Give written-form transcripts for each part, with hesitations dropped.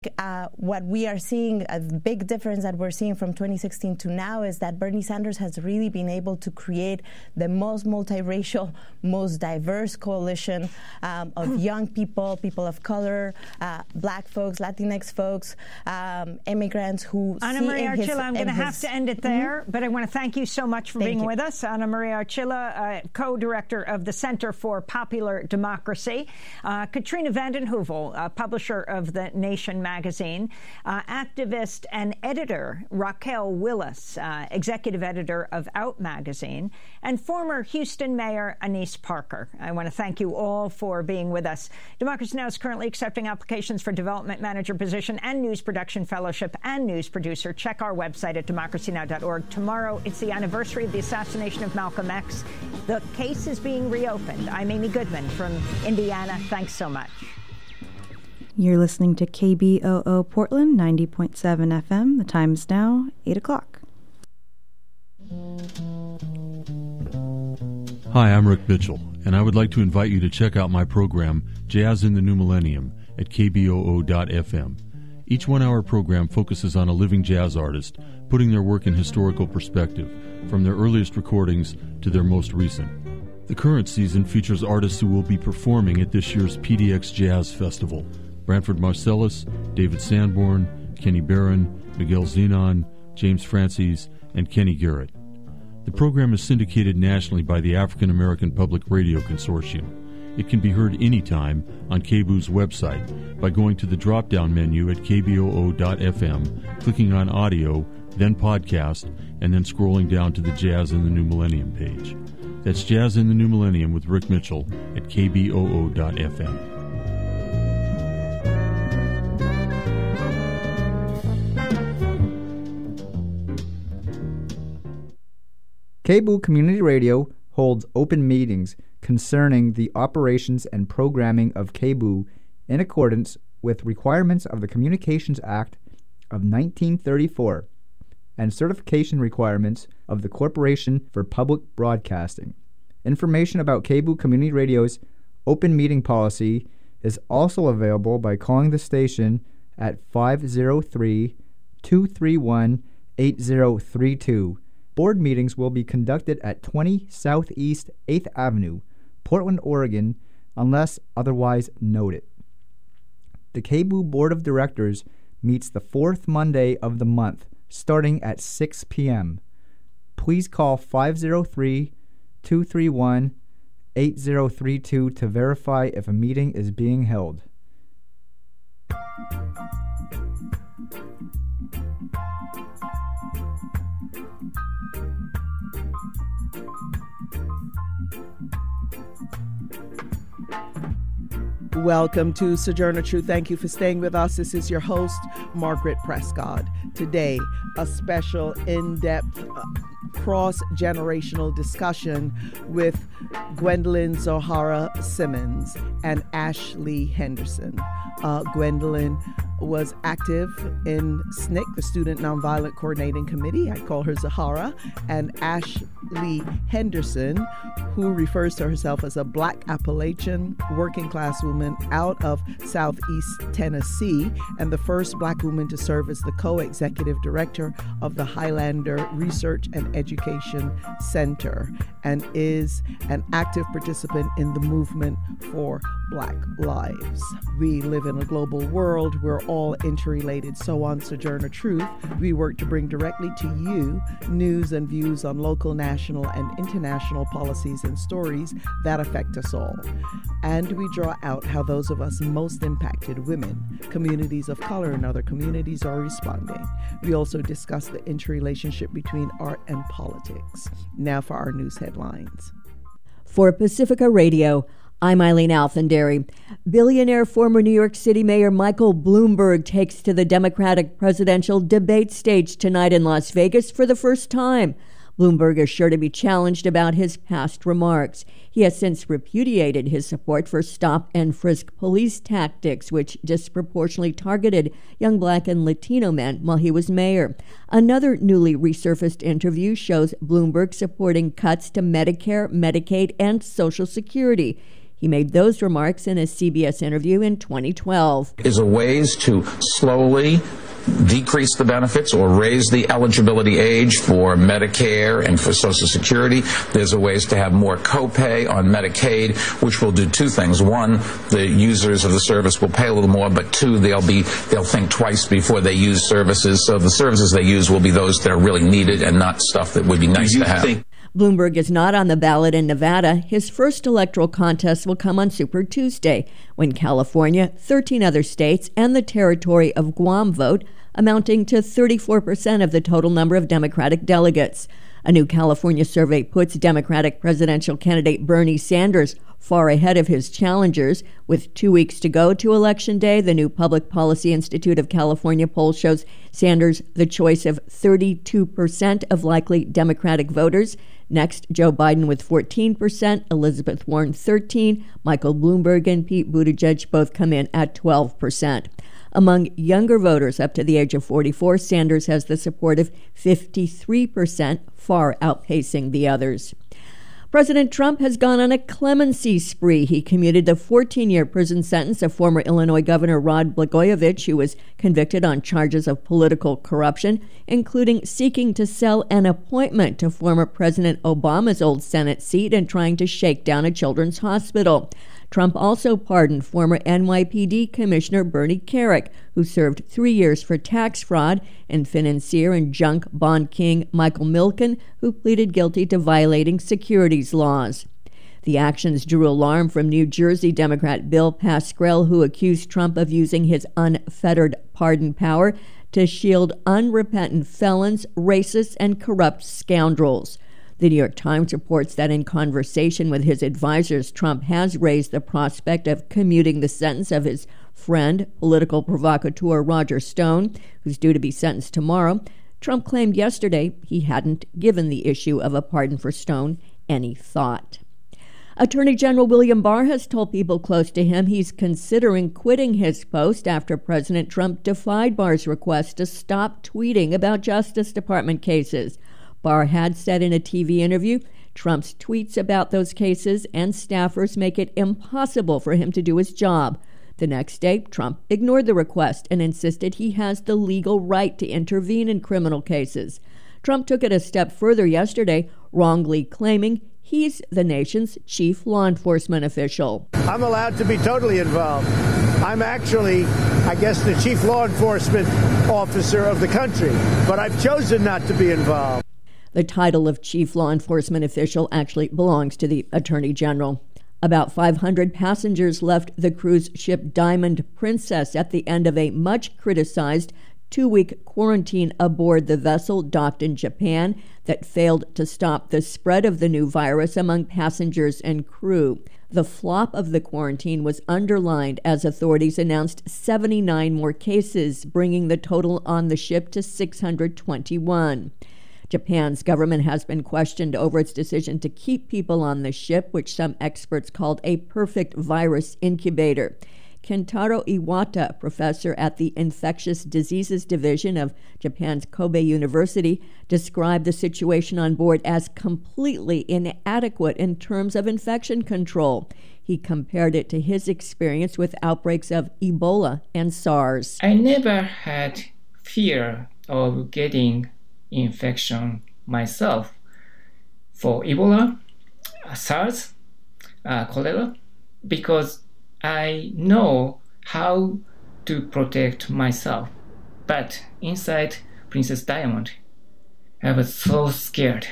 What we are seeing, a big difference that we're seeing from 2016 to now, is that Bernie Sanders has really been able to create the most multiracial, most diverse coalition of young people, people of color, Black folks, Latinx folks, immigrants who Ana Maria Archila, I'm going to have to end it there, but I want to thank you so much for being with us. Ana Maria Archila, co-director of the Center for Popular Democracy. Katrina vanden Heuvel, publisher of The Nation magazine, activist and editor Raquel Willis, executive editor of Out magazine, and former Houston Mayor Annise Parker. I want to thank you all for being with us. Democracy Now! Is currently accepting applications for development manager position and news production fellowship and news producer. Check our website at democracynow.org. Tomorrow, it's the anniversary of the assassination of Malcolm X. The case is being reopened. I'm Amy Goodman from Indiana. Thanks so much. You're listening to KBOO Portland, 90.7 FM. The time is now 8 o'clock. Hi, I'm Rick Mitchell, and I would like to invite you to check out my program, Jazz in the New Millennium, at KBOO.FM. Each one-hour program focuses on a living jazz artist, putting their work in historical perspective, from their earliest recordings to their most recent. The current season features artists who will be performing at this year's PDX Jazz Festival: Branford Marsalis, David Sanborn, Kenny Barron, Miguel Zenon, James Francis, and Kenny Garrett. The program is syndicated nationally by the African American Public Radio Consortium. It can be heard anytime on KBOO's website by going to the drop-down menu at kboo.fm, clicking on audio, then podcast, and then scrolling down to the Jazz in the New Millennium page. That's Jazz in the New Millennium with Rick Mitchell at kboo.fm. KBOO Community Radio holds open meetings concerning the operations and programming of KBOO in accordance with requirements of the Communications Act of 1934 and certification requirements of the Corporation for Public Broadcasting. Information about KBOO Community Radio's open meeting policy is also available by calling the station at 503-231-8032. Board meetings will be conducted at 20 Southeast 8th Avenue, Portland, Oregon, unless otherwise noted. The KBOO Board of Directors meets the fourth Monday of the month, starting at 6 p.m. Please call 503-231-8032 to verify if a meeting is being held. Welcome to Sojourner Truth. Thank you for staying with us. This is your host, Margaret Prescott. Today, a special in-depth cross-generational discussion with Gwendolyn Zohara Simmons and Ashley Henderson. Gwendolyn was active in SNCC, the Student Nonviolent Coordinating Committee. I call her Zahara. And Ashley Henderson, who refers to herself as a Black Appalachian working class woman out of Southeast Tennessee, and the first Black woman to serve as the co-executive director of the Highlander Research and Education Center, and is an active participant in the movement for Black lives. We live in a global world. We're all interrelated. So on Sojourner Truth, we work to bring directly to you news and views on local, national, and international policies and stories that affect us all. And we draw out how those of us most impacted, women, communities of color, and other communities are responding. We also discuss the interrelationship between art and politics. Now for our news headlines. For Pacifica Radio, I'm Eileen Alfandary. Billionaire former New York City Mayor Michael Bloomberg takes to the Democratic presidential debate stage tonight in Las Vegas for the first time. Bloomberg is sure to be challenged about his past remarks. He has since repudiated his support for stop-and-frisk police tactics, which disproportionately targeted young Black and Latino men while he was mayor. Another newly resurfaced interview shows Bloomberg supporting cuts to Medicare, Medicaid, and Social Security. He made those remarks in a CBS interview in 2012. Is a ways to slowly decrease the benefits or raise the eligibility age for Medicare and for Social Security. There's a ways to have more copay on Medicaid, which will do two things. One, the users of the service will pay a little more, but two, they'll think twice before they use services. So the services they use will be those that are really needed and not stuff that would be nice to have. Bloomberg is not on the ballot in Nevada. His first electoral contest will come on Super Tuesday, when California, 13 other states, and the territory of Guam vote, amounting to 34% of the total number of Democratic delegates. A new California survey puts Democratic presidential candidate Bernie Sanders far ahead of his challengers. With 2 weeks to go to Election Day, the new Public Policy Institute of California poll shows Sanders the choice of 32% of likely Democratic voters. Next, Joe Biden with 14%, Elizabeth Warren 13%, Michael Bloomberg and Pete Buttigieg both come in at 12%. Among younger voters up to the age of 44, Sanders has the support of 53%, far outpacing the others. President Trump has gone on a clemency spree. He commuted the 14-year prison sentence of former Illinois Governor Rod Blagojevich, who was convicted on charges of political corruption, including seeking to sell an appointment to former President Obama's old Senate seat and trying to shake down a children's hospital. Trump also pardoned former NYPD Commissioner Bernie Kerik, who served 3 years for tax fraud, and financier and junk bond king Michael Milken, who pleaded guilty to violating securities laws. The actions drew alarm from New Jersey Democrat Bill Pascrell, who accused Trump of using his unfettered pardon power to shield unrepentant felons, racists, and corrupt scoundrels. The New York Times reports that in conversation with his advisors, Trump has raised the prospect of commuting the sentence of his friend, political provocateur Roger Stone, who's due to be sentenced tomorrow. Trump claimed yesterday he hadn't given the issue of a pardon for Stone any thought. Attorney General William Barr has told people close to him he's considering quitting his post after President Trump defied Barr's request to stop tweeting about Justice Department cases. Barr had said in a TV interview, Trump's tweets about those cases and staffers make it impossible for him to do his job. The next day, Trump ignored the request and insisted he has the legal right to intervene in criminal cases. Trump took it a step further yesterday, wrongly claiming he's the nation's chief law enforcement official. I'm allowed to be totally involved. I'm actually, I guess, the chief law enforcement officer of the country, but I've chosen not to be involved. The title of chief law enforcement official actually belongs to the Attorney General. About 500 passengers left the cruise ship Diamond Princess at the end of a much-criticized 2-week quarantine aboard the vessel docked in Japan that failed to stop the spread of the new virus among passengers and crew. The flop of the quarantine was underlined as authorities announced 79 more cases, bringing the total on the ship to 621. Japan's government has been questioned over its decision to keep people on the ship, which some experts called a perfect virus incubator. Kentaro Iwata, professor at the Infectious Diseases Division of Japan's Kobe University, described the situation on board as completely inadequate in terms of infection control. He compared it to his experience with outbreaks of Ebola and SARS. I never had fear of getting infection myself for Ebola, SARS, cholera, because I know how to protect myself. But inside Princess Diamond, I was so scared.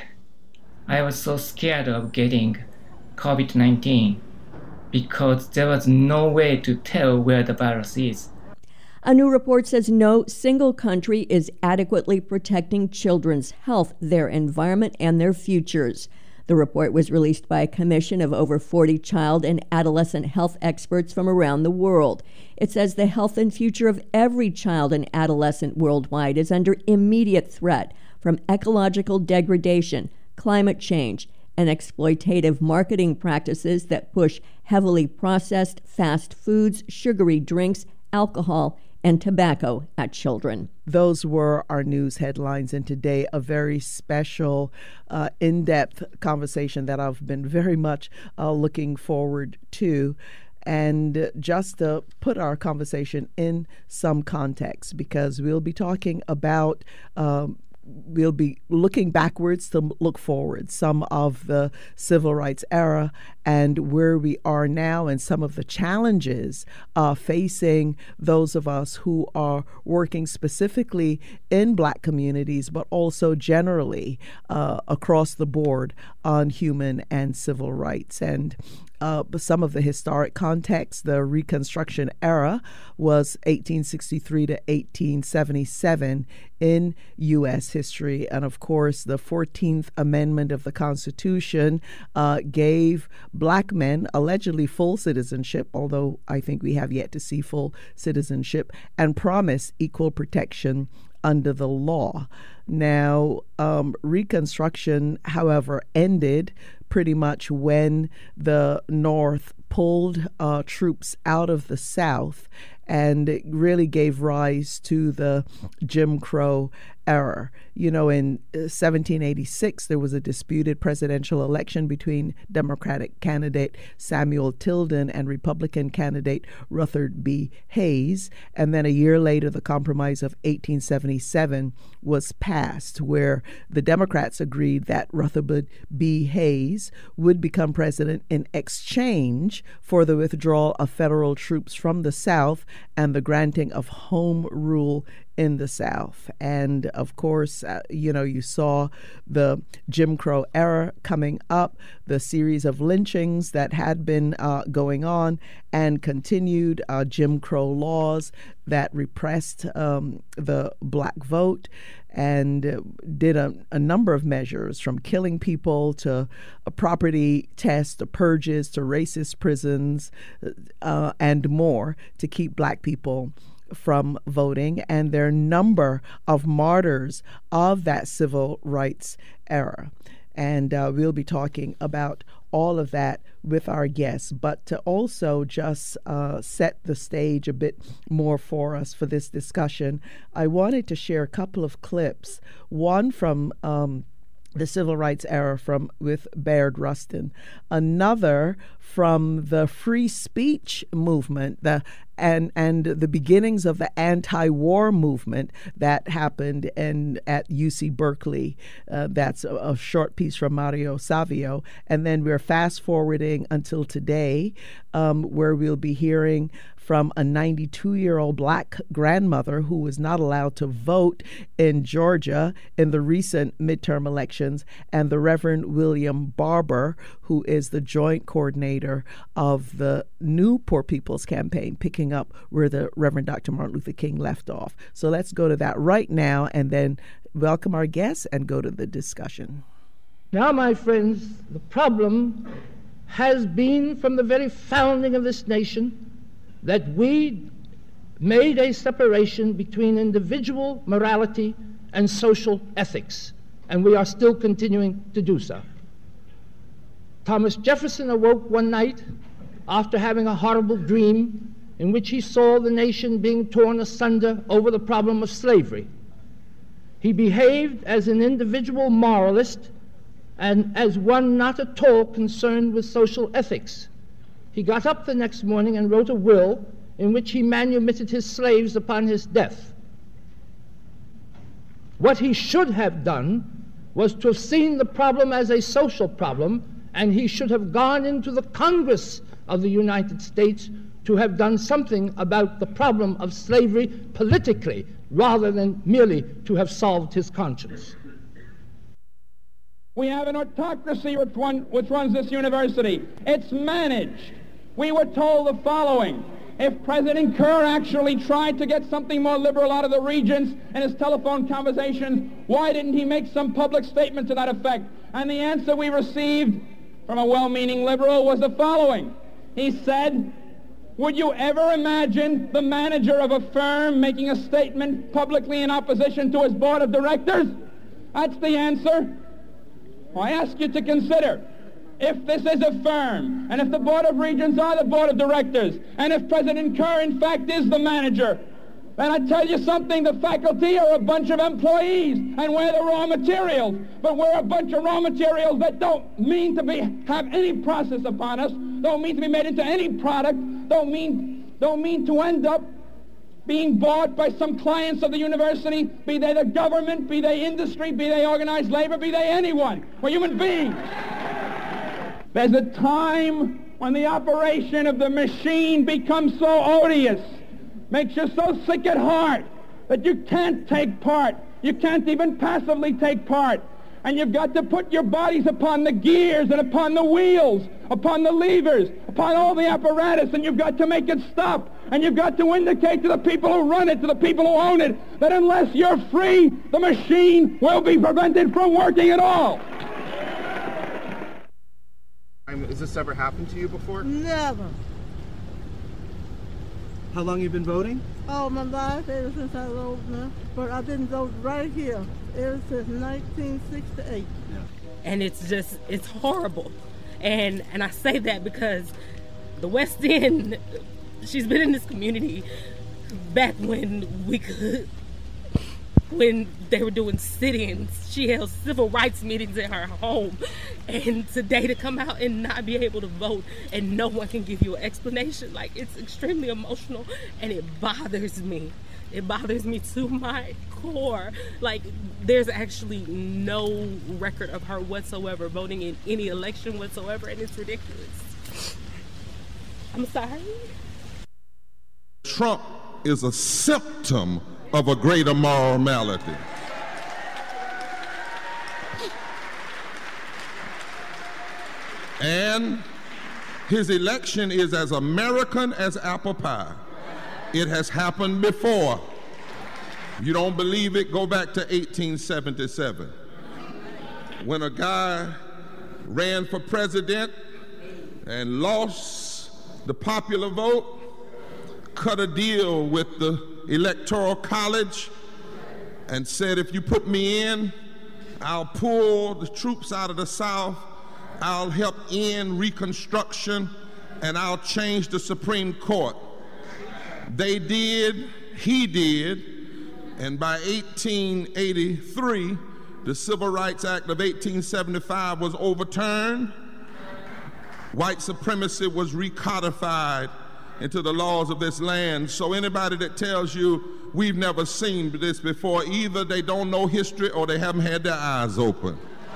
I was so scared of getting COVID-19 because there was no way to tell where the virus is. A new report says no single country is adequately protecting children's health, their environment, and their futures. The report was released by a commission of over 40 child and adolescent health experts from around the world. It says the health and future of every child and adolescent worldwide is under immediate threat from ecological degradation, climate change, and exploitative marketing practices that push heavily processed fast foods, sugary drinks, alcohol, and tobacco at children. Those were our news headlines, and today a very special, in-depth conversation that I've been very much looking forward to. And just to put our conversation in some context, because we'll be talking about we'll be looking backwards to look forward, some of the civil rights era and where we are now, and some of the challenges facing those of us who are working specifically in Black communities, but also generally across the board on human and civil rights. And some of the historic context, the Reconstruction era was 1863 to 1877 in U.S. history. And of course, the 14th Amendment of the Constitution gave Black men allegedly full citizenship, although I think we have yet to see full citizenship, and promised equal protection under the law. Now, Reconstruction, however, ended pretty much when the North pulled troops out of the South, and it really gave rise to the Jim Crow era. You know, in 1786, there was a disputed presidential election between Democratic candidate Samuel Tilden and Republican candidate Rutherford B. Hayes. And then a year later, the Compromise of 1877 was passed, where the Democrats agreed that Rutherford B. Hayes would become president in exchange for the withdrawal of federal troops from the South and the granting of home rule in the South. And of course, you saw the Jim Crow era coming up, the series of lynchings that had been going on and continued, Jim Crow laws that repressed the Black vote and did a number of measures, from killing people to property tests to purges to racist prisons and more, to keep Black people from voting. And there are a number of martyrs of that civil rights era. And we'll be talking about all of that with our guests. But to also just set the stage a bit more for us for this discussion, I wanted to share a couple of clips, one from the civil rights era with Bayard Rustin, another from the free speech movement, and the beginnings of the anti-war movement that happened at UC Berkeley. That's a short piece from Mario Savio. And then we're fast forwarding until today, where we'll be hearing from a 92-year-old Black grandmother who was not allowed to vote in Georgia in the recent midterm elections, and the Reverend William Barber, who is the joint coordinator of the new Poor People's Campaign, picking up where the Reverend Dr. Martin Luther King left off. So let's go to that right now and then welcome our guests and go to the discussion. Now, my friends, the problem has been from the very founding of this nation that we made a separation between individual morality and social ethics, and we are still continuing to do so. Thomas Jefferson awoke one night after having a horrible dream in which he saw the nation being torn asunder over the problem of slavery. He behaved as an individual moralist and as one not at all concerned with social ethics. He got up the next morning and wrote a will in which he manumitted his slaves upon his death. What he should have done was to have seen the problem as a social problem, and he should have gone into the Congress of the United States to have done something about the problem of slavery politically, rather than merely to have solved his conscience. We have an autocracy which runs this university. It's managed. We were told the following: if President Kerr actually tried to get something more liberal out of the regents in his telephone conversations, why didn't he make some public statement to that effect? And the answer we received from a well-meaning liberal was the following. He said, would you ever imagine the manager of a firm making a statement publicly in opposition to his board of directors? That's the answer. I ask you to consider, if this is a firm, and if the Board of Regents are the Board of Directors, and if President Kerr in fact is the manager, And I tell you something, the faculty are a bunch of employees, and we're the raw materials. But we're a bunch of raw materials that don't mean to have any process upon us, don't mean to be made into any product, don't mean to end up being bought by some clients of the university, be they the government, be they industry, be they organized labor, be they anyone. We're human beings. There's a time when the operation of the machine becomes so odious, makes you so sick at heart that you can't take part. You can't even passively take part. And you've got to put your bodies upon the gears and upon the wheels, upon the levers, upon all the apparatus, and you've got to make it stop. And you've got to indicate to the people who run it, to the people who own it, that unless you're free, the machine will be prevented from working at all. Has this ever happened to you before? Never. How long have you been voting? All my life, ever since I was old enough. But I've been voting right here ever since 1968. Yeah. And it's horrible. And I say that because the West End, she's been in this community back when they were doing sit-ins. She held civil rights meetings in her home. And today to come out and not be able to vote and no one can give you an explanation, like, it's extremely emotional and it bothers me. It bothers me to my core. Like, there's actually no record of her whatsoever voting in any election whatsoever, and it's ridiculous. I'm sorry. Trump is a symptom of a greater moral malady. And his election is as American as apple pie. It has happened before. You don't believe it? Go back to 1877. When a guy ran for president and lost the popular vote, cut a deal with the Electoral College and said, if you put me in, I'll pull the troops out of the South, I'll help end Reconstruction, and I'll change the Supreme Court. They did, he did, and by 1883, the Civil Rights Act of 1875 was overturned. White supremacy was recodified into the laws of this land. So anybody that tells you we've never seen this before, either they don't know history or they haven't had their eyes open.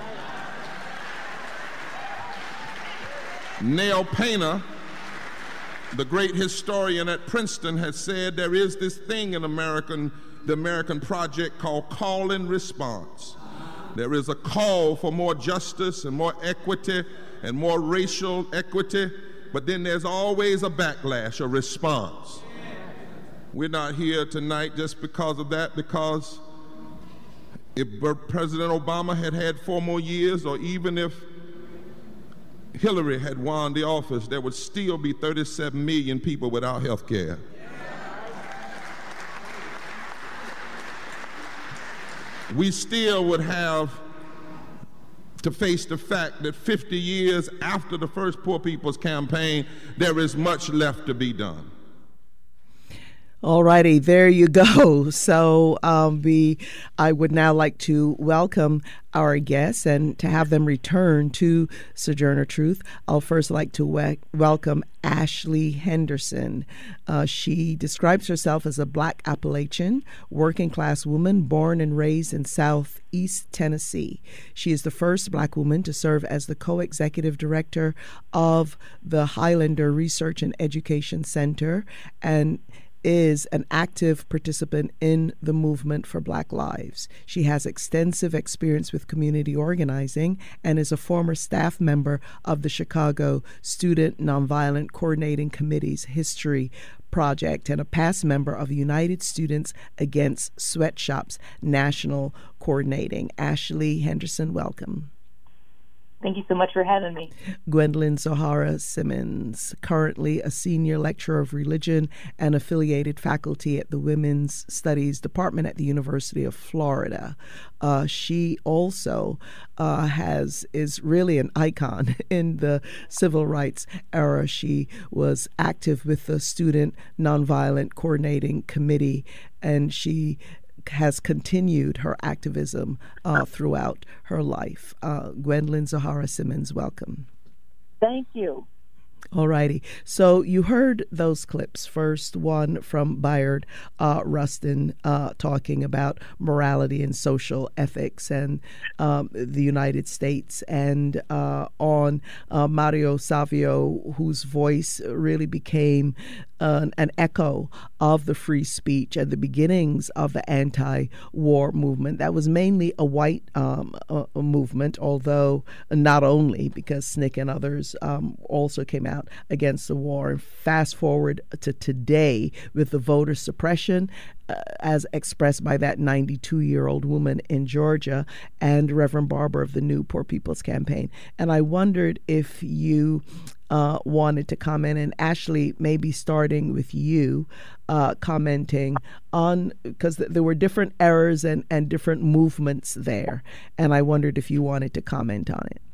Neil Painter, the great historian at Princeton, has said there is this thing in the American project called call and response. There is a call for more justice and more equity and more racial equity, but then there's always a backlash, a response. We're not here tonight just because of that, because if President Obama had had 4 more years, or even if Hillary had won the office, there would still be 37 million people without health care. We still would have to face the fact that 50 years after the first Poor People's Campaign, there is much left to be done. All righty, there you go. So I would now like to welcome our guests and to have them return to Sojourner Truth. I'll first like to welcome Ashley Henderson. She describes herself as a Black Appalachian, working class woman born and raised in Southeast Tennessee. She is the first Black woman to serve as the co-executive director of the Highlander Research and Education Center, and is an active participant in the movement for Black Lives. She has extensive experience with community organizing and is a former staff member of the Chicago Student Nonviolent Coordinating Committee's History Project and a past member of United Students Against Sweatshops National Coordinating. Ashley Henderson, welcome. Thank you so much for having me. Gwendolyn Zoharah Simmons, currently a senior lecturer of religion and affiliated faculty at the Women's Studies Department at the University of Florida. She also is really an icon in the civil rights era. She was active with the Student Nonviolent Coordinating Committee, and she has continued her activism throughout her life. Gwendolyn Zoharah Simmons, welcome. Thank you. All righty. So you heard those clips. First one from Bayard Rustin talking about morality and social ethics and the United States, and on Mario Savio, whose voice really became an echo of the free speech and the beginnings of the anti-war movement. That was mainly a white movement, although not only, because SNCC and others also came out against the war. And fast forward to today with the voter suppression as expressed by that 92-year-old woman in Georgia and Reverend Barber of the New Poor People's Campaign. And I wondered if you wanted to comment, and Ashley, maybe starting with you, commenting on, because there were different eras and different movements there, and I wondered if you wanted to comment on it.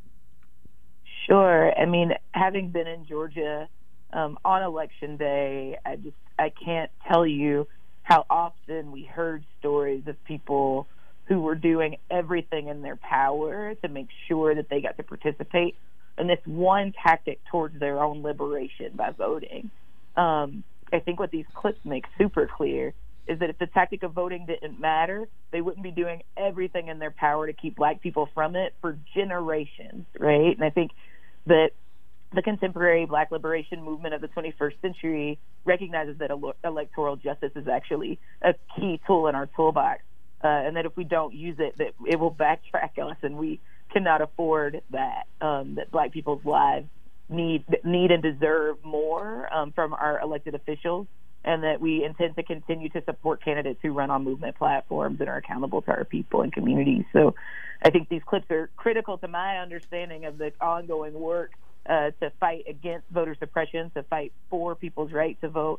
Sure. I mean, having been in Georgia on Election Day, I can't tell you how often we heard stories of people who were doing everything in their power to make sure that they got to participate in this one tactic towards their own liberation by voting. I think what these clips make super clear is that if the tactic of voting didn't matter, they wouldn't be doing everything in their power to keep Black people from it for generations, right? And I think that the contemporary Black liberation movement of the 21st century recognizes that electoral justice is actually a key tool in our toolbox, and that if we don't use it, that it will backtrack us, and we cannot afford that. That Black people's lives need and deserve more from our elected officials, and that we intend to continue to support candidates who run on movement platforms and are accountable to our people and communities. So I think these clips are critical to my understanding of the ongoing work to fight against voter suppression, to fight for people's right to vote,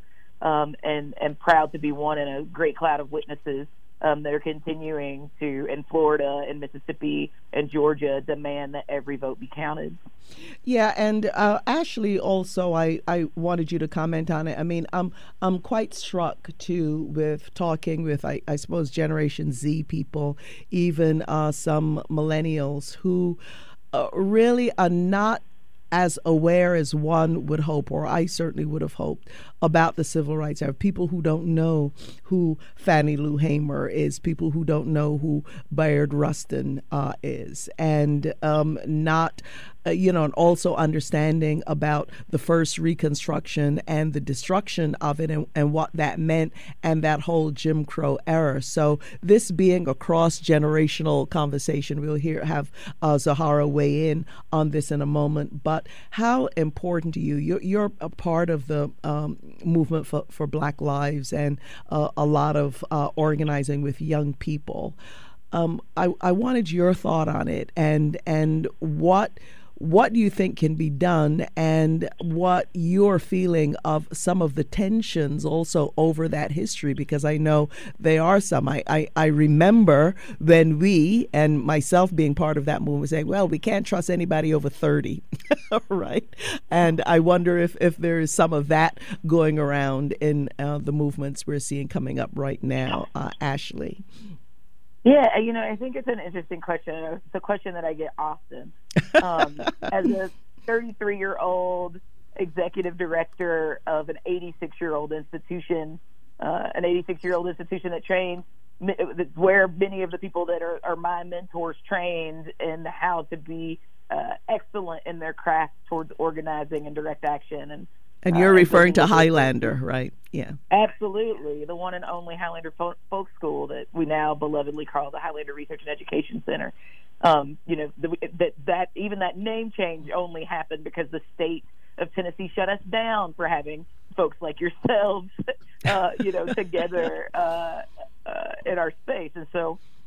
and proud to be one in a great cloud of witnesses that are continuing to, in Florida and Mississippi and Georgia, demand that every vote be counted. Yeah, and Ashley, also, I wanted you to comment on it. I mean, I'm quite struck too with talking with I suppose Generation Z people, even some millennials who really are not as aware as one would hope, or I certainly would have hoped, about the civil rights era. People who don't know who Fannie Lou Hamer is, people who don't know who Bayard Rustin is, and not, and also understanding about the first Reconstruction and the destruction of it and what that meant, and that whole Jim Crow era. So this being a cross-generational conversation, we'll have Zoharah weigh in on this in a moment, but how important to you, you're a part of the movement for Black Lives and a lot of organizing with young people. I wanted your thought on it, and what do you think can be done, and what you're feeling of some of the tensions also over that history, because I know there are some. I remember when we, and myself being part of that movement, saying, well, we can't trust anybody over 30, right? And I wonder if there is some of that going around in the movements we're seeing coming up right now. Ashley. Yeah, I think it's an interesting question. It's a question that I get often. As a 33-year-old executive director of an 86-year-old institution, that trains, where many of the people that are my mentors trained in how to be excellent in their craft towards organizing and direct action. And you're referring to Highlander, right? Yeah. Absolutely. The one and only Highlander Folk School that we now belovedly call the Highlander Research and Education Center. That even that name change only happened because the state of Tennessee shut us down for having folks like yourselves, together in our space. And so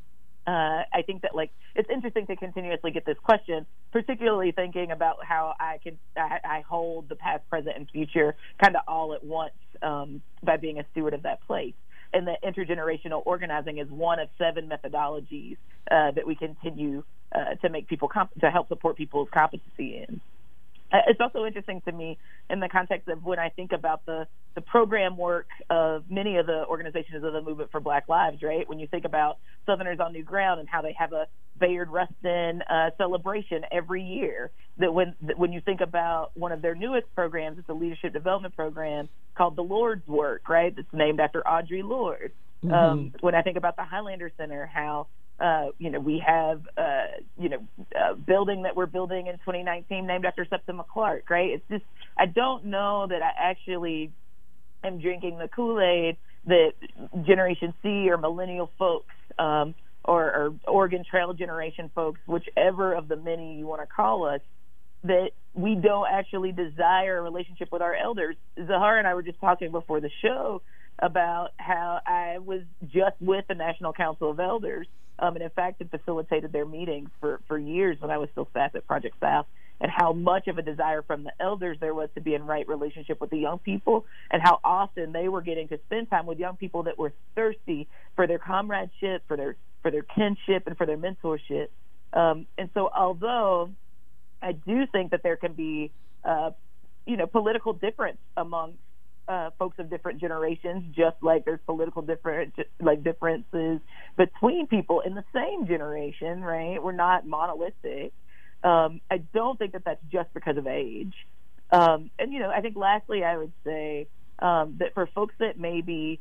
I think that, like, it's interesting to continuously get this question, particularly thinking about how I hold the past, present, and future kind of all at once by being a steward of that place. And that intergenerational organizing is one of 7 methodologies that we continue to make people to help support people's competency in. It's also interesting to me in the context of when I think about the program work of many of the organizations of the Movement for Black Lives, right? When you think about Southerners on New Ground and how they have a Bayard Rustin celebration every year, that when you think about one of their newest programs, it's a leadership development program called The Lord's Work, right? It's named after Audre Lorde. Mm-hmm. When I think about the Highlander Center, how we have a building that we're building in 2019 named after Septima Clark, right? It's just, I don't know that I actually am drinking the Kool-Aid that Generation C or millennial folks or Oregon Trail generation folks, whichever of the many you want to call us, that we don't actually desire a relationship with our elders. Zahara and I were just talking before the show about how I was just with the National Council of Elders, and in fact had facilitated their meetings for years when I was still staff at Project South, and how much of a desire from the elders there was to be in right relationship with the young people, and how often they were getting to spend time with young people that were thirsty for their comradeship, for their kinship, and for their mentorship. And so although I do think that there can be political difference among folks of different generations, just like there's political differences between people in the same generation, right? We're not monolithic. I don't think that that's just because of age. And I think lastly I would say that for folks that may be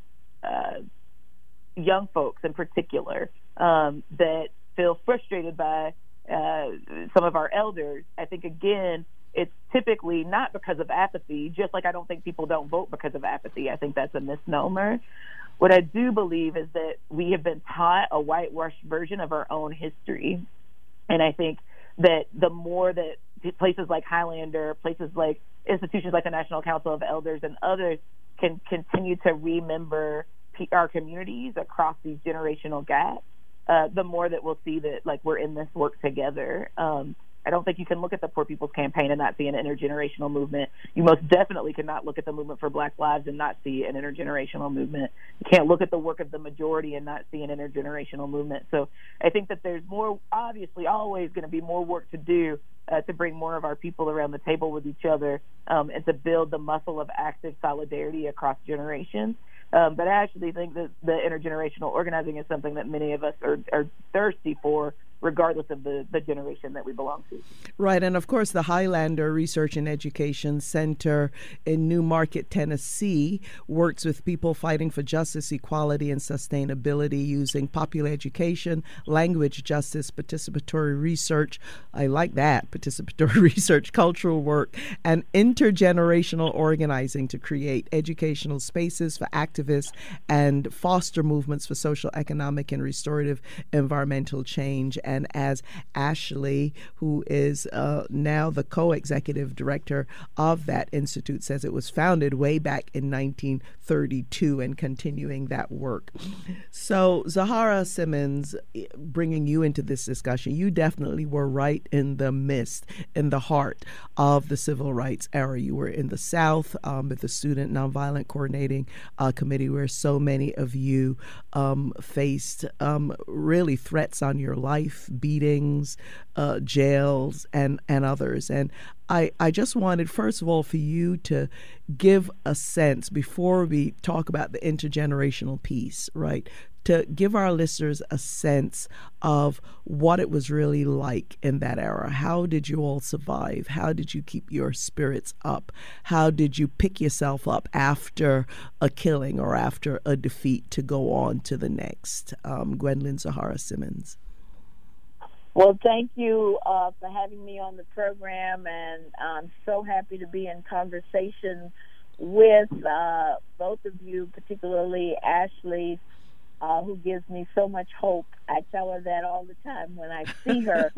young folks in particular that feel frustrated by some of our elders, I think, again, it's typically not because of apathy, just like I don't think people don't vote because of apathy. I think that's a misnomer. What I do believe is that we have been taught a whitewashed version of our own history. And I think that the more that places like Highlander, places like institutions like the National Council of Elders and others can continue to remember our communities across these generational gaps, the more that we'll see that, like, we're in this work together. I don't think you can look at the Poor People's Campaign and not see an intergenerational movement. You most definitely cannot look at the Movement for Black Lives and not see an intergenerational movement. You can't look at the work of the majority and not see an intergenerational movement. So I think that there's more, obviously, always going to be more work to do to bring more of our people around the table with each other and to build the muscle of active solidarity across generations. But I actually think that the intergenerational organizing is something that many of us are thirsty for, regardless of the generation that we belong to. Right, and of course the Highlander Research and Education Center in Newmarket, Tennessee, works with people fighting for justice, equality, and sustainability using popular education, language justice, participatory research, I like that, participatory research, cultural work, and intergenerational organizing to create educational spaces for activists and foster movements for social, economic, and restorative environmental change. And as Ashley, who is now the co-executive director of that institute, says, it was founded way back in 1932 and continuing that work. So Zahara Simmons, bringing you into this discussion, you definitely were right in the midst, in the heart of the civil rights era. You were in the South with the Student Nonviolent Coordinating Committee, where so many of you faced really threats on your life, beatings, jails, and others. And I just wanted, first of all, for you to give a sense, before we talk about the intergenerational piece, right, to give our listeners a sense of what it was really like in that era. How did you all survive? How did you keep your spirits up? How did you pick yourself up after a killing or after a defeat to go on to the next? Gwendolyn Zahara Simmons. Well, thank you for having me on the program, and I'm so happy to be in conversation with both of you, particularly Ashley, who gives me so much hope. I tell her that all the time when I see her,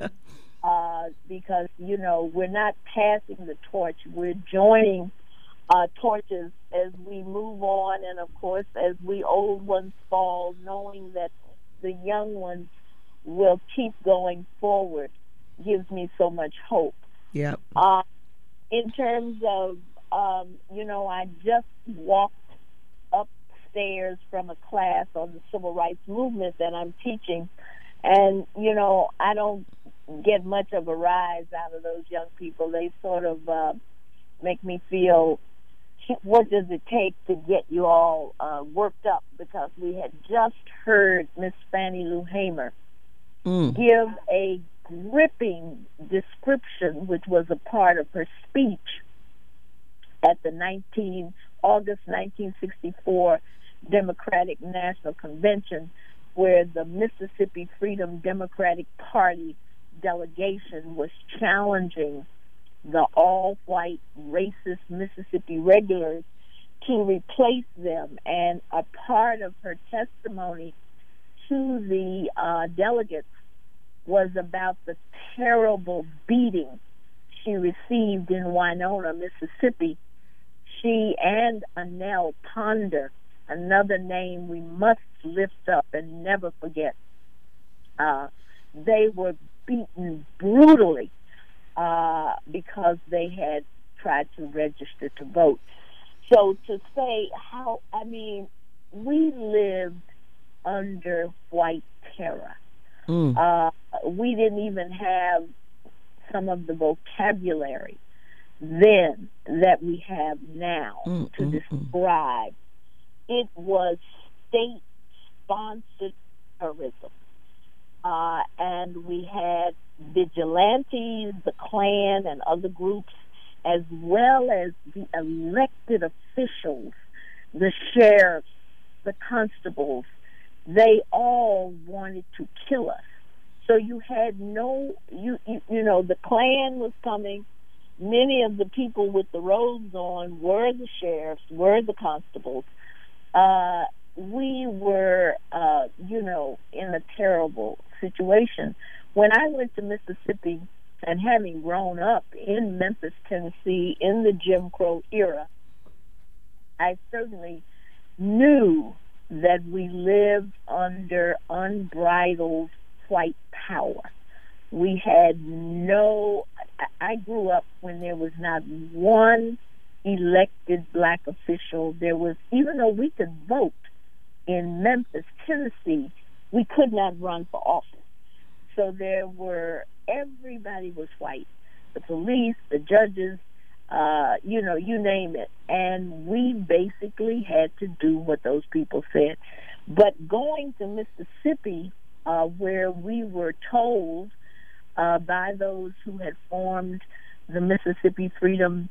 because, we're not passing the torch. We're joining torches as we move on, and, of course, as we old ones fall, knowing that the young ones will keep going forward gives me so much hope. Yep. In terms of, I just walked upstairs from a class on the civil rights movement that I'm teaching, and, I don't get much of a rise out of those young people. They sort of make me feel, what does it take to get you all worked up? Because we had just heard Miss Fannie Lou Hamer give a gripping description, which was a part of her speech at the August 1964 Democratic National Convention, where the Mississippi Freedom Democratic Party delegation was challenging the all-white racist Mississippi regulars to replace them. And a part of her testimony to the delegates was about the terrible beating she received in Winona, Mississippi. She and Annell Ponder, another name we must lift up and never forget, they were beaten brutally because they had tried to register to vote. So to say we lived under white terror. We didn't even have some of the vocabulary then that we have now to describe. It was state-sponsored terrorism. And we had vigilantes, the Klan, and other groups, as well as the elected officials, the sheriffs, the constables. They all wanted to kill us. So you had the Klan was coming. Many of the people with the robes on were the sheriffs, were the constables. We were, in a terrible situation. When I went to Mississippi, and having grown up in Memphis, Tennessee, in the Jim Crow era, I certainly knew that we lived under unbridled white power. We had I grew up when there was not one elected black official. There was, even though we could vote in Memphis, Tennessee, we could not run for office. So everybody was white. The police, the judges, you name it. And we basically had to do what those people said. But going to Mississippi, where we were told by those who had formed the Mississippi Freedom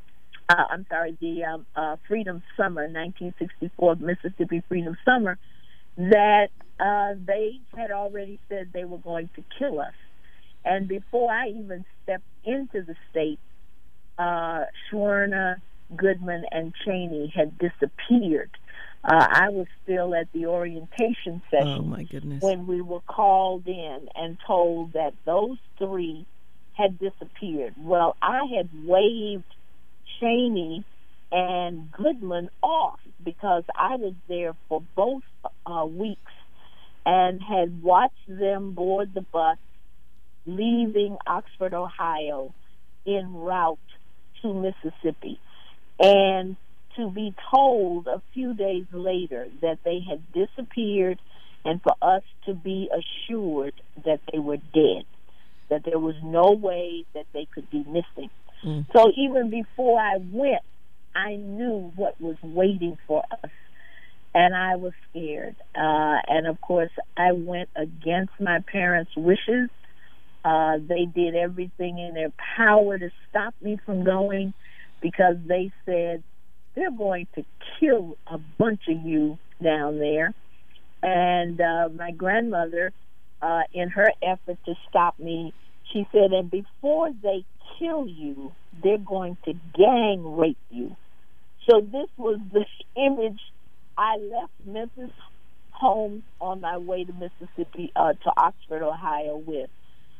Freedom Summer, 1964 Mississippi Freedom Summer, that they had already said they were going to kill us. And before I even stepped into the state, Schwerner, Goodman, and Cheney had disappeared. I was still at the orientation session. Oh, my goodness. When we were called in and told that those three had disappeared. Well, I had waved Cheney and Goodman off because I was there for both weeks and had watched them board the bus leaving Oxford, Ohio, en route to Mississippi. And to be told a few days later that they had disappeared, and for us to be assured that they were dead, that there was no way that they could be missing. So even before I went, I knew what was waiting for us, and I was scared. And of course, I went against my parents' wishes. They did everything in their power to stop me from going because they said, they're going to kill a bunch of you down there. And my grandmother, in her effort to stop me, she said, and before they kill you, they're going to gang rape you. So this was the image. I left Memphis home on my way to Mississippi, to Oxford, Ohio with.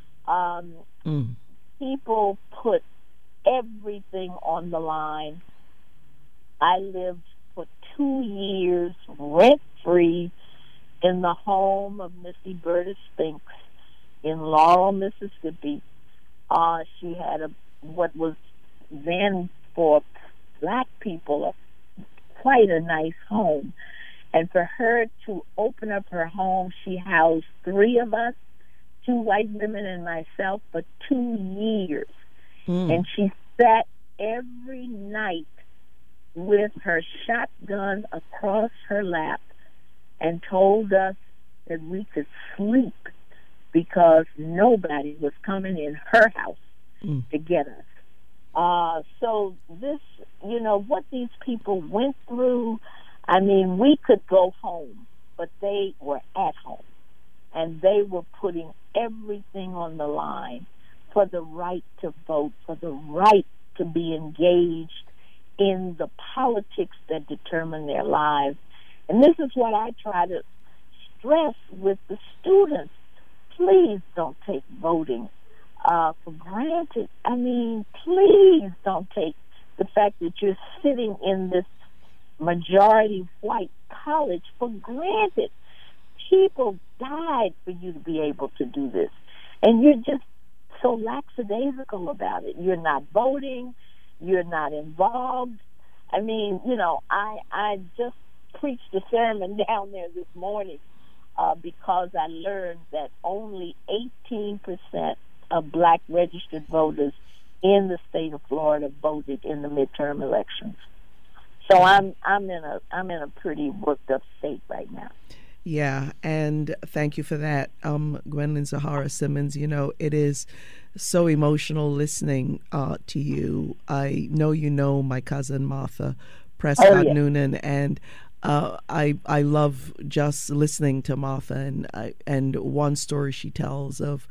People put everything on the line. I lived for 2 years rent-free in the home of Missy Berta Spinks. in Laurel, Mississippi. She had what was then for black people quite a nice home. And for her to open up her home, she housed 3 of us, 2 white women and myself, for 2 years. And she sat every night with her shotgun across her lap and told us that we could sleep because nobody was coming in her house to get us. So this, what these people went through, I mean, we could go home, but they were at home. And they were putting everything on the line for the right to vote, for the right to be engaged in the politics that determine their lives. And this is what I try to stress with the students. Please don't take voting for granted. I mean, please don't take the fact that you're sitting in this majority white college for granted. People died for you to be able to do this. And you're just so lackadaisical about it. You're not voting. You're not involved. I mean, I just preached a sermon down there this morning because I learned that only 18% of black registered voters in the state of Florida voted in the midterm elections. So I'm in a pretty worked up state right now. Yeah, and thank you for that, Gwendolyn Zoharah Simmons. It is so emotional listening to you. I know my cousin Martha Prescott Noonan, and I love just listening to Martha, and one story she tells of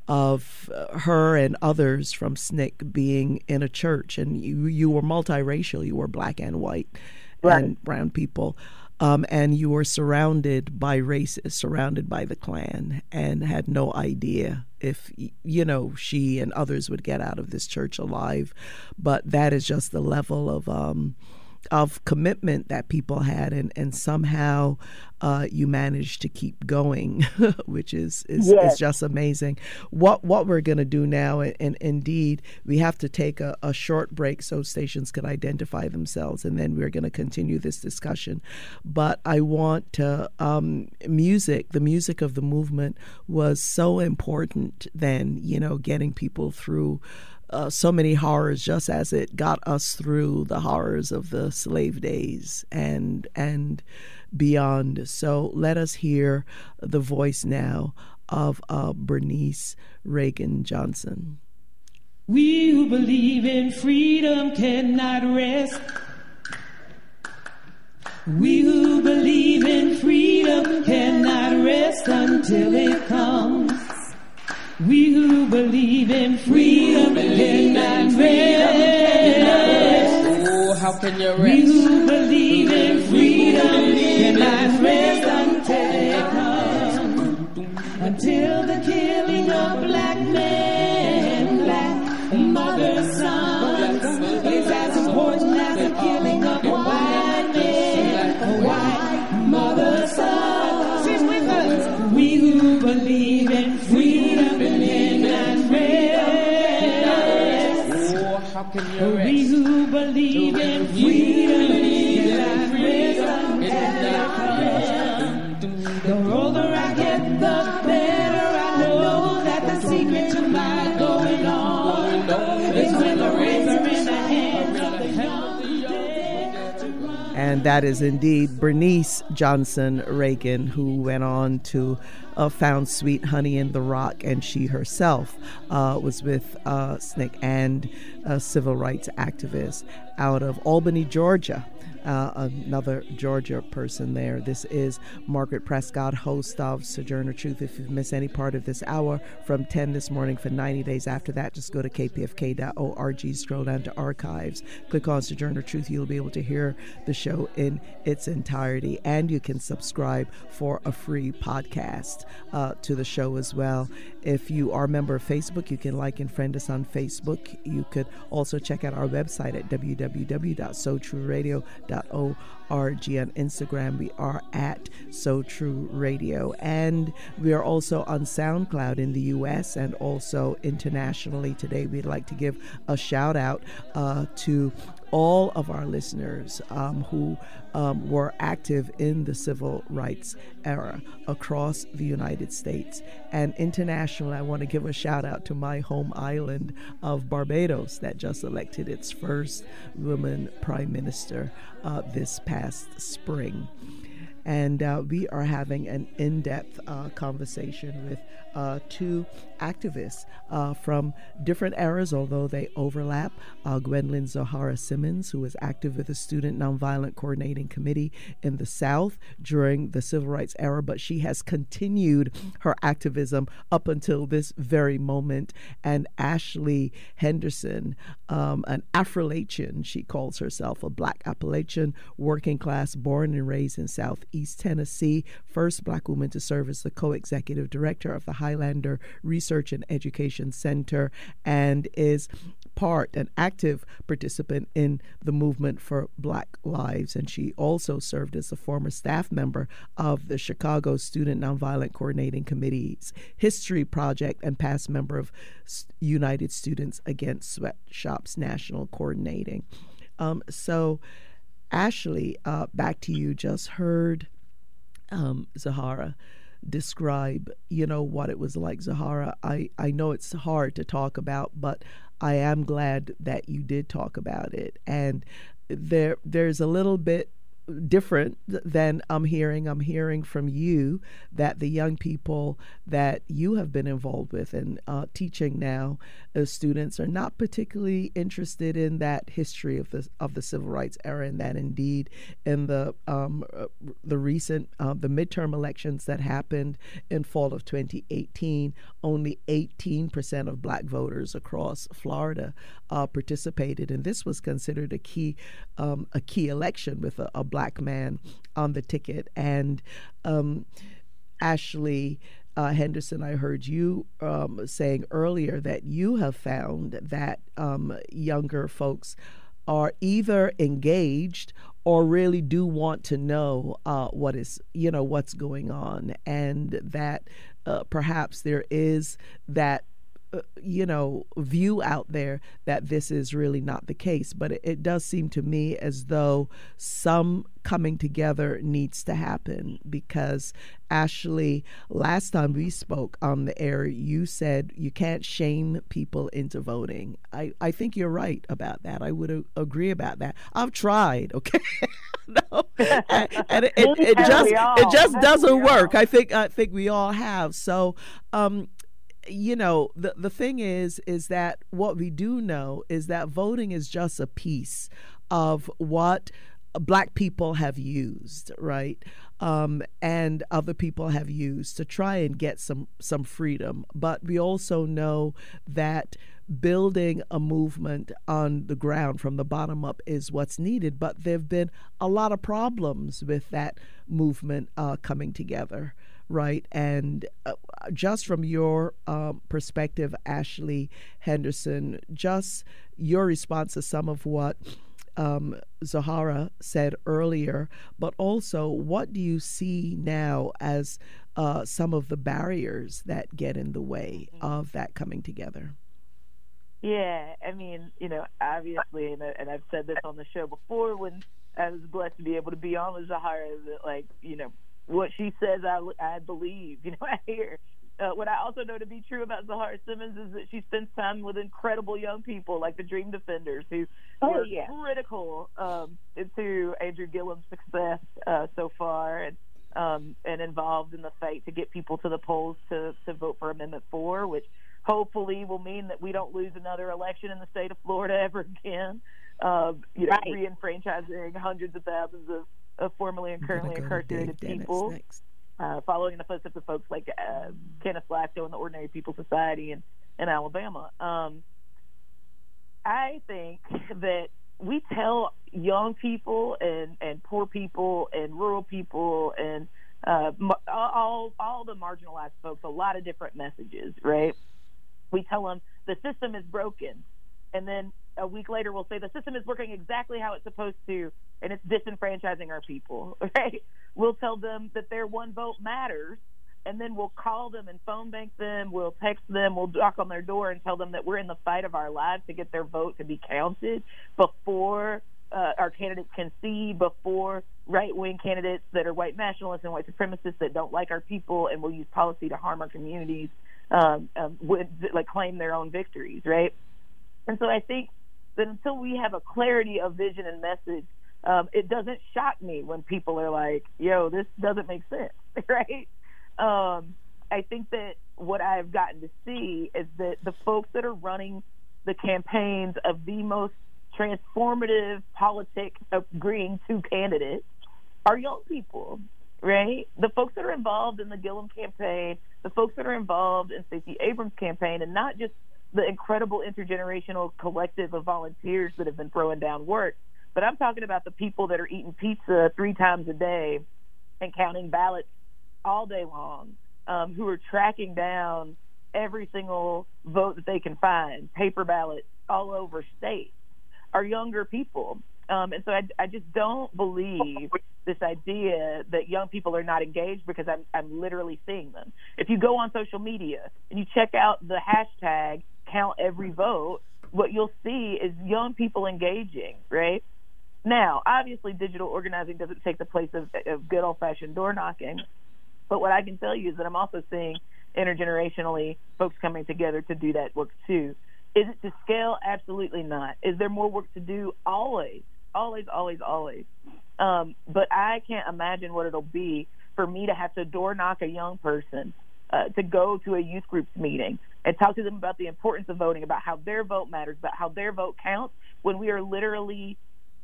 her and others from SNCC being in a church, and you were multiracial, you were black and white and brown people. And you were surrounded by racists, surrounded by the Klan, and had no idea if, she and others would get out of this church alive. But that is just the level of commitment that people had, and somehow you managed to keep going, which is just amazing. What we're going to do now, and indeed, we have to take a short break so stations can identify themselves, and then we're going to continue this discussion. But I want to, the music of the movement was so important then, getting people through so many horrors, just as it got us through the horrors of the slave days and beyond. So let us hear the voice now of Bernice Reagan Johnson. We who believe in freedom cannot rest. We who believe in freedom cannot rest until it comes. We who believe in freedom cannot rest. Oh, how can you rest? We who believe in freedom cannot rest until it comes. Until the killing of black men, black mother, son is as important as the killing of white men, white mother, son. Sing with us. We who believe in freedom. We who believe in freedom cannot rest. The older I get, the better I know that the secret to my going on is when the reins are in the hands of the young. And that is indeed Bernice Johnson Reagan, who went on to found Sweet Honey in the Rock, and she herself was with SNCC and a civil rights activist out of Albany, Georgia. Another Georgia person there. This is Margaret Prescott, host of Sojourner Truth. If you've missed any part of this hour from 10 this morning for 90 days after that, just go to kpfk.org, scroll down to archives, click on Sojourner Truth. You'll be able to hear the show in its entirety, and you can subscribe for a free podcast to the show as well. If you are a member of Facebook, you can like and friend us on Facebook. You could also check out our website at www.sotrueradio.com. On Instagram, we are at So True Radio. And we are also on SoundCloud in the U.S. and also internationally. Today, we'd like to give a shout out to all of our listeners who were active in the civil rights era across the United States. And internationally, I want to give a shout out to my home island of Barbados that just elected its first woman prime minister this past spring. And we are having an in-depth conversation with two activists from different eras, although they overlap. Gwendolyn Zoharah Simmons, who was active with the Student Nonviolent Coordinating Committee in the South during the Civil Rights era, but she has continued her activism up until this very moment. And Ashley Henderson, an Afro-Lachian, she calls herself a Black Appalachian, working class, born and raised in Southeast Tennessee, first Black woman to serve as the co-executive director of the Highlander Research and Education Center, and is an active participant in the movement for Black Lives. And she also served as a former staff member of the Chicago Student Nonviolent Coordinating Committee's History Project and past member of United Students Against Sweatshops National Coordinating. So, Ashley, back to you. Just heard Zoharah describe, what it was like. Zoharah, I know it's hard to talk about, but I am glad that you did talk about it. And there's a little bit different than I'm hearing from you that the young people that you have been involved with and teaching now as students are not particularly interested in that history of the civil rights era, and that indeed in the recent the midterm elections that happened in fall of 2018, only 18% of Black voters across Florida participated, and this was considered a key election with a Black man on the ticket. And Ashley Henderson, I heard you saying earlier that you have found that younger folks are either engaged or really do want to know what's going on, and that perhaps there is that view out there that this is really not the case. But it does seem to me as though some coming together needs to happen, because Ashley, last time we spoke on the air, you said you can't shame people into voting. I think you're right about that. I would agree about that. I've tried, okay? No. And it just doesn't work. I think we all have. So the thing is that what we do know is that voting is just a piece of what Black people have used, right? And other people have used to try and get some freedom. But we also know that building a movement on the ground from the bottom up is what's needed. But there have been a lot of problems with that movement coming together. Right. And just from your perspective, Ashley Henderson, just your response to some of what Zoharah said earlier, but also what do you see now as some of the barriers that get in the way of that coming together? Yeah, I mean, obviously, and I've said this on the show before when I was blessed to be able to be on with Zoharah, that, what she says, I believe, I hear. What I also know to be true about Zoharah Simmons is that she spends time with incredible young people like the Dream Defenders, who were critical to Andrew Gillum's success so far, and involved in the fight to get people to the polls to vote for Amendment 4, which hopefully will mean that we don't lose another election in the state of Florida ever again. Re-enfranchising hundreds of thousands of formerly and currently incarcerated people, following in the footsteps of folks like Kenneth Blasco and the Ordinary People Society in Alabama. I think that we tell young people and poor people and rural people and all the marginalized folks a lot of different messages, right? We tell them the system is broken, and then a week later we'll say the system is working exactly how it's supposed to, and it's disenfranchising our people, right? We'll tell them that their one vote matters, and then we'll call them and phone bank them, we'll text them, we'll knock on their door and tell them that we're in the fight of our lives to get their vote to be counted before our candidates can see, before right-wing candidates that are white nationalists and white supremacists that don't like our people and will use policy to harm our communities claim their own victories, right? And so I think that until we have a clarity of vision and message, it doesn't shock me when people are like, yo, this doesn't make sense, right? I think that what I've gotten to see is that the folks that are running the campaigns of the most transformative politic agreeing to candidates are young people, right? The folks that are involved in the Gillum campaign, the folks that are involved in Stacey Abrams' campaign, and not just the incredible intergenerational collective of volunteers that have been throwing down work, but I'm talking about the people that are eating pizza 3 times a day and counting ballots all day long, who are tracking down every single vote that they can find, paper ballots all over states, are younger people. And so I just don't believe this idea that young people are not engaged, because I'm literally seeing them. If you go on social media and you check out the hashtag count every vote, what you'll see is young people engaging, right? Now, obviously, digital organizing doesn't take the place of good old-fashioned door knocking, but what I can tell you is that I'm also seeing intergenerationally folks coming together to do that work too. Is it to scale? Absolutely not. Is there more work to do? Always. But I can't imagine what it'll be for me to have to door knock a young person, to go to a youth group's meeting and talk to them about the importance of voting, about how their vote matters, about how their vote counts, when we are literally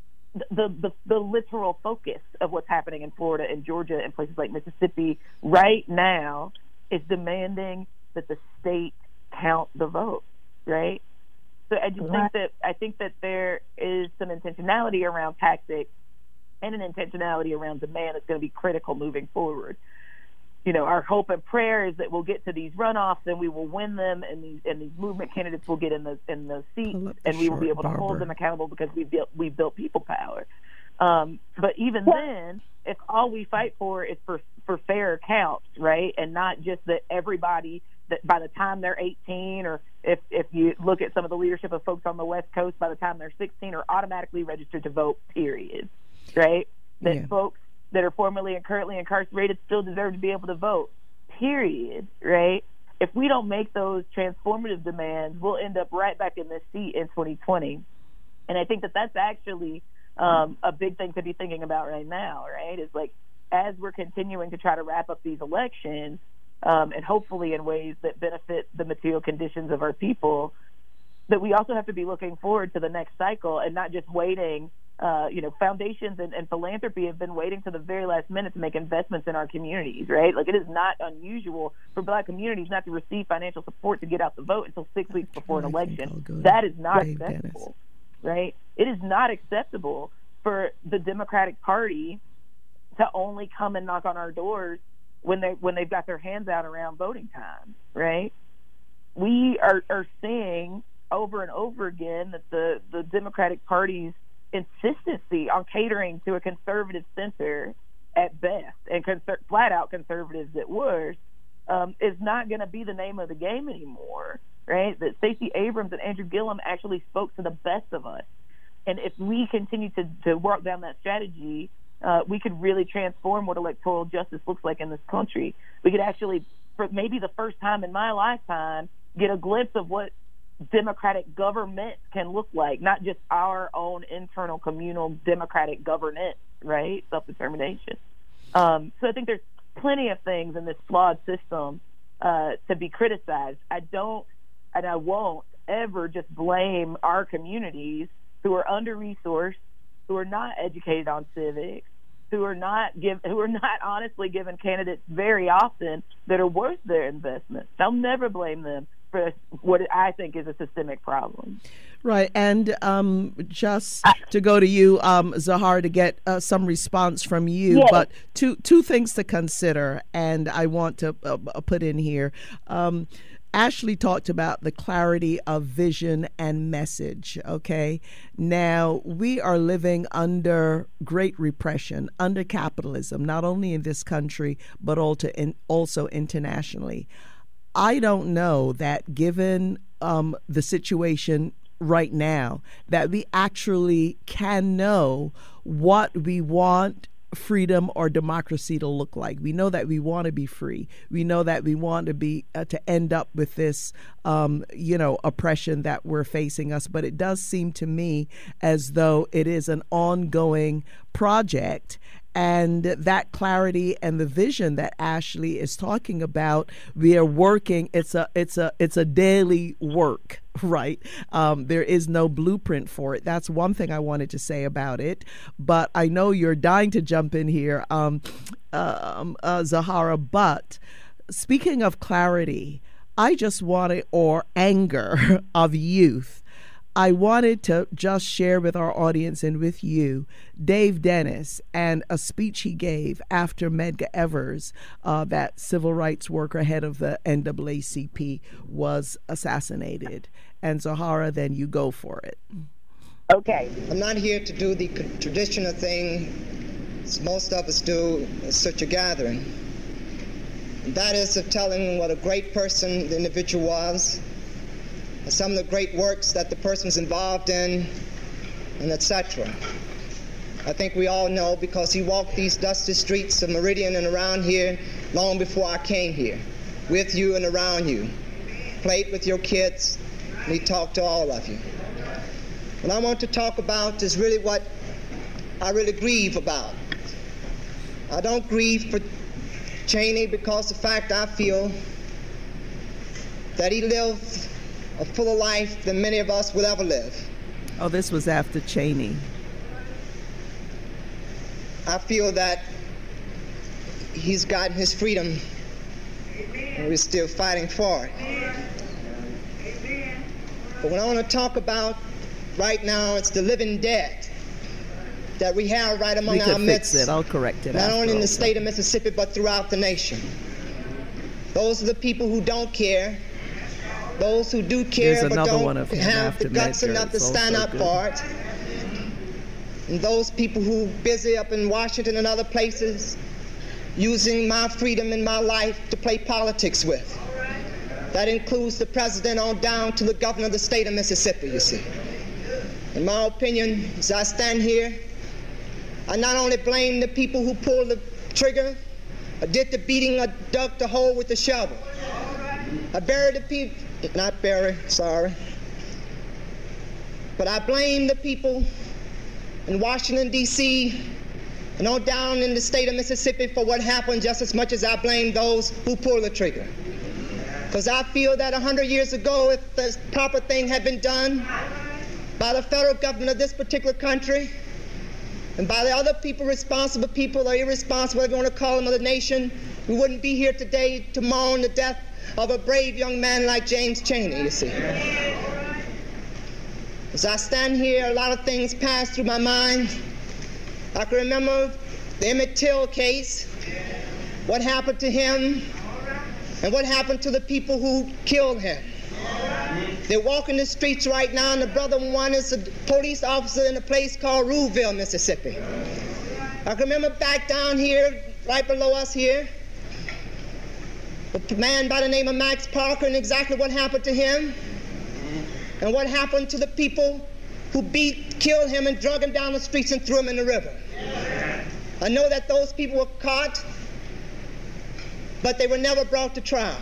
the literal focus of what's happening in Florida and Georgia and places like Mississippi right now is demanding that the state count the vote, right? So I think that there is some intentionality around tactics and an intentionality around demand that's going to be critical moving forward. You know, our hope and prayer is that we'll get to these runoffs and we will win them, and these movement candidates will get in the seats, and we will be able to hold them accountable because we've built people power. But even then, if all we fight for is for fair counts, right, and not just that everybody, that by the time they're 18, or if you look at some of the leadership of folks on the West Coast, by the time they're 16 are automatically registered to vote, period, right? That folks that are formerly and currently incarcerated still deserve to be able to vote, period, right? If we don't make those transformative demands, we'll end up right back in this seat in 2020. And I think that that's actually a big thing to be thinking about right now, right? Is like, as we're continuing to try to wrap up these elections, and hopefully in ways that benefit the material conditions of our people, that we also have to be looking forward to the next cycle and not just waiting. Foundations and philanthropy have been waiting to the very last minute to make investments in our communities, right? Like, it is not unusual for Black communities not to receive financial support to get out the vote until 6 weeks before an election. That is not acceptable, right? It is not acceptable for the Democratic Party to only come and knock on our doors when they've got their hands out around voting time, right? We are seeing over and over again that the Democratic Party's insistency on catering to a conservative center at best and flat out conservatives at worst is not going to be the name of the game anymore, right? That Stacey Abrams and Andrew Gillum actually spoke to the best of us, and if we continue to work down that strategy, we could really transform what electoral justice looks like in this country. We could actually, for maybe the first time in my lifetime, get a glimpse of what democratic government can look like, not just our own internal communal democratic governance, right? Self-determination. So I think there's plenty of things in this flawed system to be criticized. I don't, and I won't ever just blame our communities who are under-resourced, who are not educated on civics, who are not honestly given candidates very often that are worth their investment. I'll never blame them for what I think is a systemic problem. Right, and just to go to you, Zahara, to get some response from you, but two things to consider, and I want to put in here. Ashley talked about the clarity of vision and message, okay? Now, we are living under great repression, under capitalism, not only in this country, but also internationally. I don't know that given the situation right now, that we actually can know what we want freedom or democracy to look like. We know that we want to be free. We know that we want to be to end up with this, oppression that we're facing us. But it does seem to me as though it is an ongoing project. And that clarity and the vision that Ashley is talking about, we are working. It's a daily work, right? There is no blueprint for it. That's one thing I wanted to say about it. But I know you're dying to jump in here, Zahara. But speaking of clarity, I just wanted, or anger of youth, I wanted to just share with our audience and with you Dave Dennis and a speech he gave after Medgar Evers, that civil rights worker, head of the NAACP, was assassinated. And Zahara, then you go for it. Okay. I'm not here to do the traditional thing most of us do at such a gathering. That is of telling what a great person the individual was, some of the great works that the person was involved in, and etc. I think we all know because he walked these dusty streets of Meridian and around here long before I came here, with you and around you, played with your kids, and he talked to all of you. What I want to talk about is really what I really grieve about. I don't grieve for Cheney because the fact I feel that he lived a fuller life than many of us will ever live. Oh, this was after Cheney. I feel that he's gotten his freedom and we're still fighting for it. But what I want to talk about right now, it's the living dead that we have right among our midst. Fix it. I'll correct it. Not only in the state of Mississippi, but throughout the nation. Those are the people who don't care. Those who do care but don't have the guts enough to stand up for it. And those people who busy up in Washington and other places using my freedom and my life to play politics with. That includes the president on down to the governor of the state of Mississippi, you see. In my opinion, as I stand here, I not only blame the people who pulled the trigger, or did the beating, or dug the hole with the shovel. I buried the people. Not Barry, sorry. But I blame the people in Washington, D.C., and on down in the state of Mississippi for what happened just as much as I blame those who pulled the trigger. Because I feel that 100 years ago, if the proper thing had been done by the federal government of this particular country, and by the other people, responsible people or irresponsible, whatever you want to call them, of the nation, we wouldn't be here today to mourn the death of a brave young man like James Cheney, you see. As I stand here, a lot of things pass through my mind. I can remember the Emmett Till case, what happened to him, and what happened to the people who killed him. They're walking the streets right now, and the brother one is a police officer in a place called Ruleville, Mississippi. I can remember back down here, right below us here, a man by the name of Max Parker, and exactly what happened to him, and what happened to the people who killed him and drug him down the streets and threw him in the river. I know that those people were caught, but they were never brought to trial.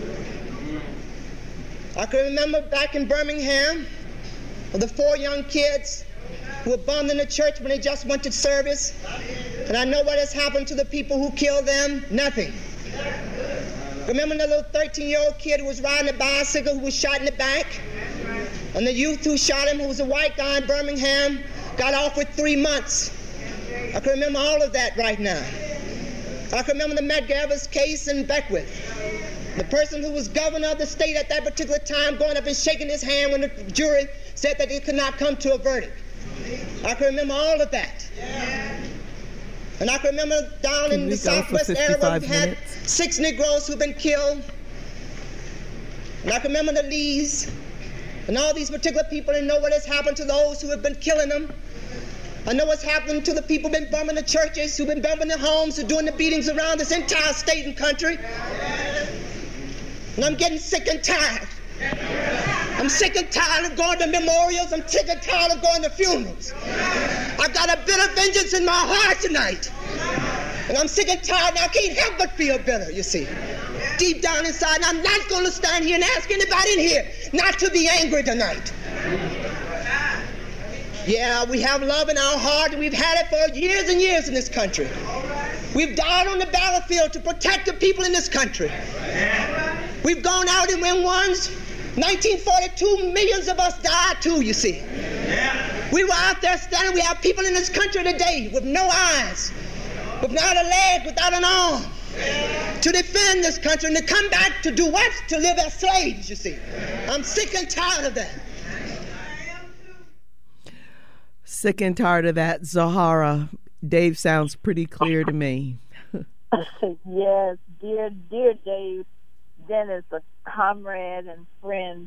I can remember back in Birmingham, the 4 young kids who were bummed in the church when they just went to service, and I know what has happened to the people who killed them, nothing. Remember the little 13-year-old kid who was riding a bicycle who was shot in the back? And the youth who shot him, who was a white guy in Birmingham, got off with 3 months. I can remember all of that right now. I can remember the Medgar Evers case in Beckwith. The person who was governor of the state at that particular time going up and shaking his hand when the jury said that it could not come to a verdict. I can remember all of that. And I can remember down in the southwest area where we had 6 Negroes who've been killed. And I can remember the Lees and all these particular people and know what has happened to those who have been killing them. I know what's happened to the people who've been bombing the churches, who've been bombing the homes, who've doing the beatings around this entire state and country. And I'm getting sick and tired. I'm sick and tired of going to memorials. I'm sick and tired of going to funerals. I got a bitter vengeance in my heart tonight. And I'm sick and tired, and I can't help but feel bitter, you see. Deep down inside, and I'm not going to stand here and ask anybody in here not to be angry tonight. Yeah, we have love in our heart, and we've had it for years and years in this country. We've died on the battlefield to protect the people in this country. We've gone out and when ones, 1942, millions of us died too, you see. We were out there standing. We have people in this country today with no eyes, without a leg, without an arm, to defend this country and to come back to do what? To live as slaves, you see. I'm sick and tired of that. Sick and tired of that, Zahara. Dave sounds pretty clear to me. Yes, dear Dave, Dennis, a comrade and friend.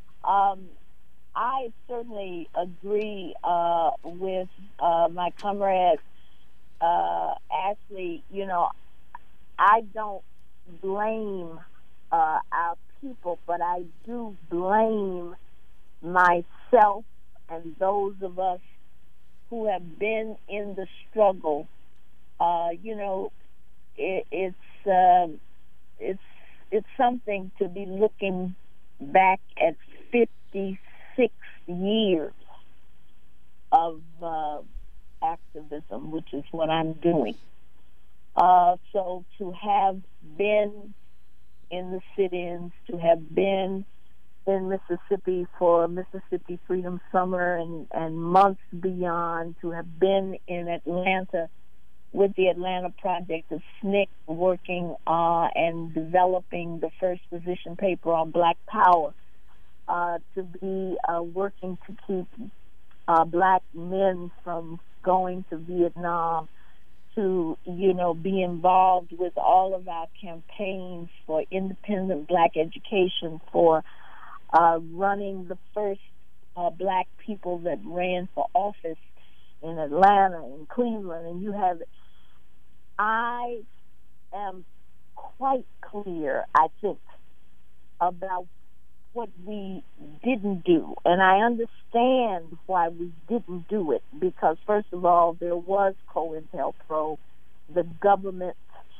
I certainly agree with my comrade Ashley. You know, I don't blame our people, but I do blame myself and those of us who have been in the struggle. You know, it's something to be looking back at 56 years of activism, which is what I'm doing. So to have been in the sit-ins, to have been in Mississippi for Mississippi Freedom Summer and months beyond, to have been in Atlanta with the Atlanta Project of SNCC working and developing the first position paper on Black Power, to be working to keep black men from going to Vietnam, to, you know, be involved with all of our campaigns for independent black education, for running the first black people that ran for office in Atlanta and Cleveland, and you have it. I am quite clear, I think, about what we didn't do, and I understand why we didn't do it, because first of all, there was COINTELPRO, the government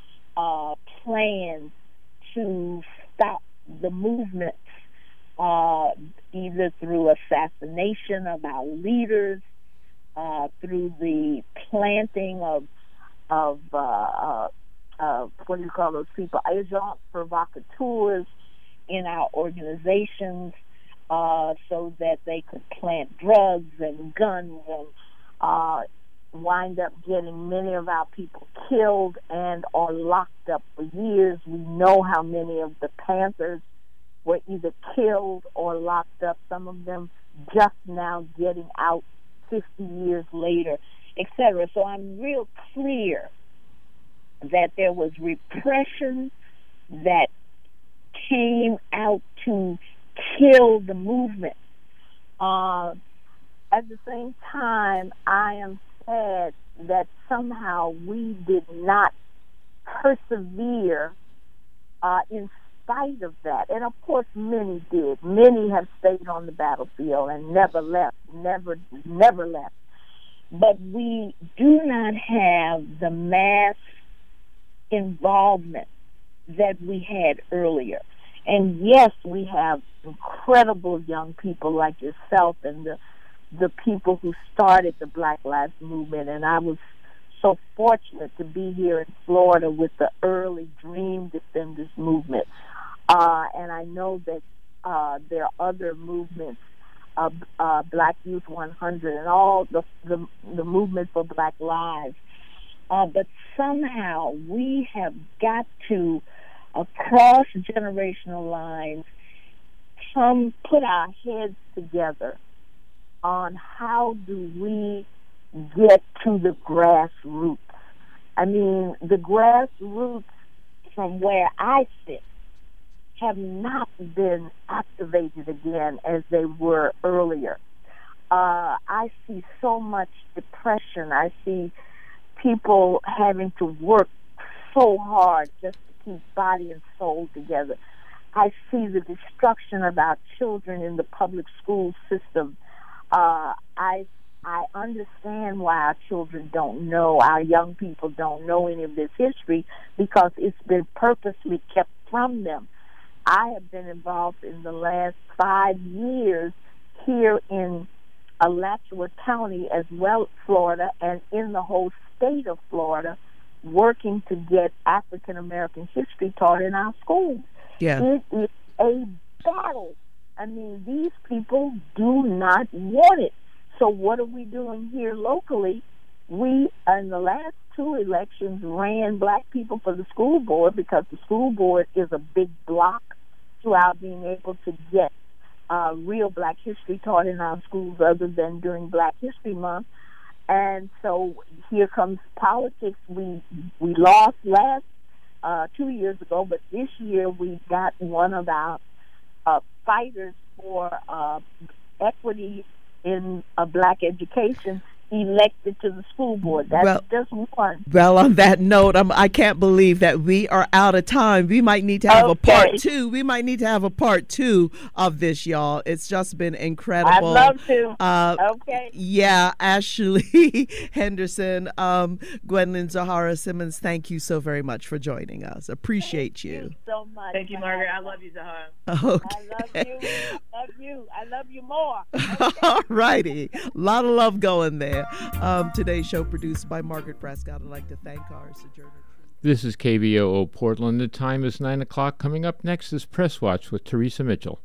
plan to stop the movement, either through assassination of our leaders, through the planting of what do you call those people, agents provocateurs in our organizations, so that they could plant drugs and guns and wind up getting many of our people killed and or locked up for years. We know how many of the Panthers were either killed or locked up, some of them just now getting out 50 years later, etc. So I'm real clear that there was repression that came out to kill the movement. At the same time, I am sad that somehow we did not persevere in spite of that. And of course, many did. Many have stayed on the battlefield and never left, never left. But we do not have the mass involvement that we had earlier. And yes, we have incredible young people like yourself and the people who started the Black Lives Movement. And I was so fortunate to be here in Florida with the early Dream Defenders movement. And I know that there are other movements, Black Youth 100 and all the movement for Black Lives. But somehow we have got to, across generational lines, put our heads together on how do we get to the grassroots. I mean, the grassroots from where I sit have not been activated again as they were earlier. I see so much depression. I see people having to work so hard just to keep body and soul together. I see the destruction of our children in the public school system. I understand why our children don't know, our young people don't know any of this history, because it's been purposely kept from them. I have been involved in the last 5 years here in Alachua County, as well as Florida, and in the whole state of Florida, working to get African American history taught in our schools. Yeah. It is a battle. I mean, these people do not want it. So what are we doing here locally? We, in the last 2 elections, ran black people for the school board, because the school board is a big block to our being able to get real black history taught in our schools other than during Black History Month. And so here comes politics. We lost last 2 years ago, but this year we got one of our fighters for equity in black education elected to the school board. That's just one. Well, on that note, I can't believe that we are out of time. We might need to have a part two. We might need to have a part 2 of this, y'all. It's just been incredible. I'd love to. Okay. Yeah, Ashley Henderson, Gwendolyn Zoharah Simmons, thank you so very much for joining us. Appreciate you. Thank you so much. Thank you, Margaret. I love you, Zoharah. Okay. I love you. I love you more. All righty. A lot of love going there. Today's show produced by Margaret Prescott. I'd like to thank our sojourner. This is KBOO Portland. The time is 9 o'clock. Coming up next is Press Watch with Teresa Mitchell.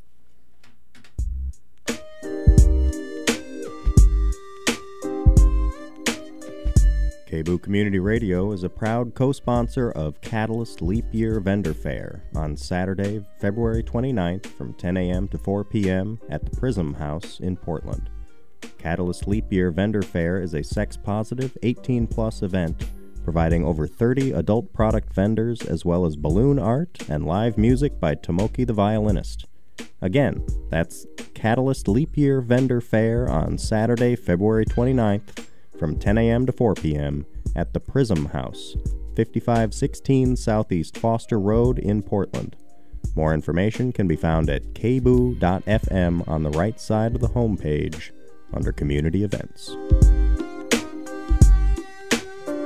KBOO Community Radio is a proud co-sponsor of Catalyst Leap Year Vendor Fair on Saturday, February 29th from 10 a.m. to 4 p.m. at the Prism House in Portland. Catalyst Leap Year Vendor Fair is a sex-positive, 18-plus event providing over 30 adult product vendors as well as balloon art and live music by Tomoki the violinist. Again, that's Catalyst Leap Year Vendor Fair on Saturday, February 29th from 10 a.m. to 4 p.m. at the Prism House, 5516 Southeast Foster Road in Portland. More information can be found at kboo.fm on the right side of the homepage under Community Events.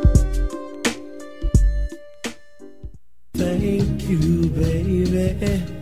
Thank you, baby.